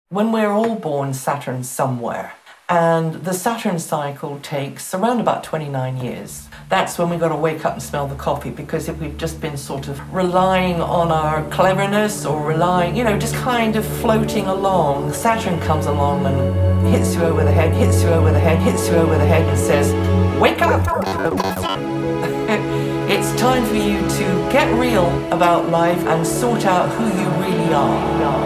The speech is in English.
When we're all born, Saturn's somewhere. And the Saturn cycle takes around about 29 years. That's when we've got to wake up and smell the coffee, because if we've just been sort of relying on our cleverness or relying, just kind of floating along, Saturn comes along and hits you over the head, hits you over the head, hits you over the head and says, wake up! It's time for you to get real about life and sort out who you really are.